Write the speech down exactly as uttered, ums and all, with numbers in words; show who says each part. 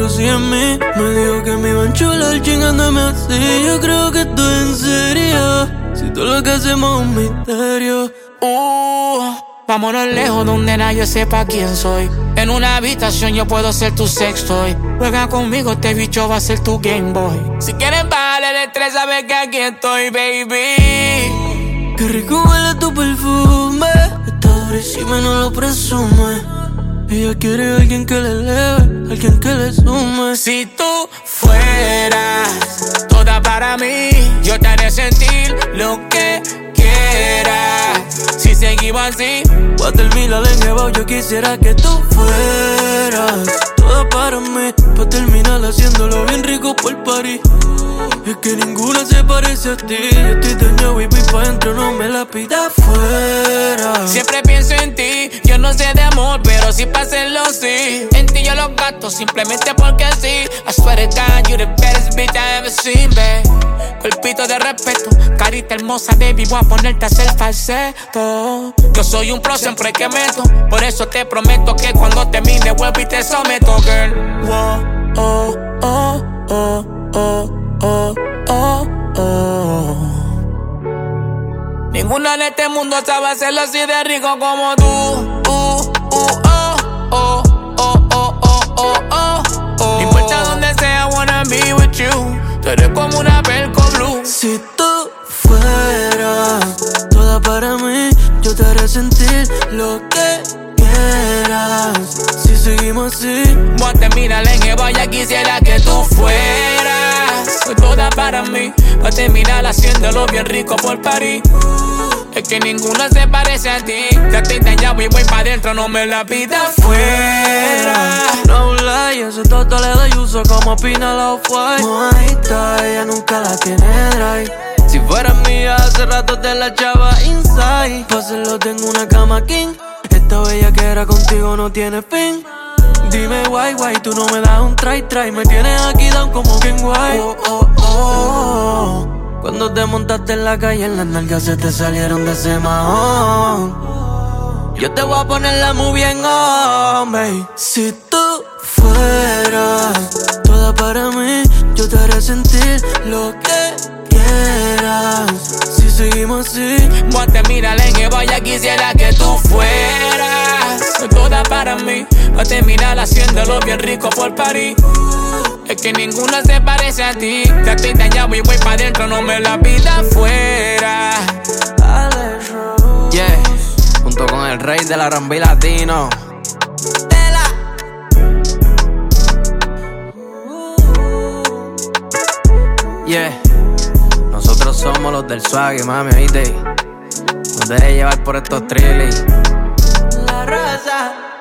Speaker 1: confía en mí. Me dijo que me iba a enchular chingándome así. Yo creo que estoy en serio. Si todo lo que hacemos es un misterio.
Speaker 2: Uh, vámonos lejos donde nadie sepa quién soy. En una habitación yo puedo ser tu sextoy. Juega conmigo, este bicho va a ser tu Game Boy. Si quieres bajarle el estrés, sabes que aquí estoy, baby.
Speaker 1: Qué rico huele tu perfume. Está durísima y no lo presume. Ella quiere a alguien que le eleve, alguien que le sume.
Speaker 2: Si tú fueras toda para mí, yo te haré sentir lo que quieras. Si seguimos así,
Speaker 1: voy a terminar enjebao. Yo quisiera que tú fueras toda para mí, pa' terminar haciéndolo bien rico por París. Es que ninguna se parece a ti. Yo estoy dañado y voy pa' dentro, no me la pidas fuera.
Speaker 2: Siempre pienso en ti, yo no sé de amor, pero sí pa' hacerlo, sí. En ti yo los gasto, simplemente porque sí. I swear to God, you the baddest bitch I ever seen, babe. Cuerpito de respeto, carita hermosa, baby, voy a ponerte a hacer falseto. Yo soy un pro siempre que meto, por eso te prometo que cuando termine vuelvo y te someto, girl. Wow, oh, oh, oh, oh, oh, oh, oh. Ninguna en este mundo sabe hacerlo así de rico como tú. Uh, uh, oh, oh, oh, oh, oh, oh, oh, oh. No importa donde sea, I wanna be with you. Tú eres como una Velcro blue.
Speaker 1: Si tú fueras toda para mí, yo te haré sentir lo que quieras. Si seguimos así,
Speaker 2: voy a terminar en Eva, ya quisiera que tú fueras toda para mí, voy a terminar haciéndolo bien rico por París. Es que ninguna se parece a ti. Ya estoy dañado y voy pa' dentro, no me la pidas fuera.
Speaker 1: No lie, ese toto le doy uso como Pina la Off-White. Mojita, ella nunca la tiene dry. Si fuera mía, hace rato te la echaba inside. Pa' hacerlo tengo una cama king. Esta bella que era contigo no tiene fin. Dime guay guay, tú no me das un try try. Me tienes aquí down como King Guay. Oh, oh, oh. Cuando te montaste en la calle, en las nalgas se te salieron de ese mahón. Yo te voy a poner la movie en on, babe. Si tú fueras toda para mí, yo te haré sentir lo que quieras. Si seguimos así,
Speaker 2: voy a terminar en Eva, ya quisiera que tú fueras toda para mí, voy a terminar haciéndolo bien rico por París. Es que ninguna se parece a ti. Ya estoy dañado y voy pa' dentro, no me la pidas fuera.
Speaker 3: Yeah, junto con el rey del R and B latino. Yeah, nosotros somos los del swag, mami, ¿oíste? No te dejes llevar por estos trillis.
Speaker 1: La raza.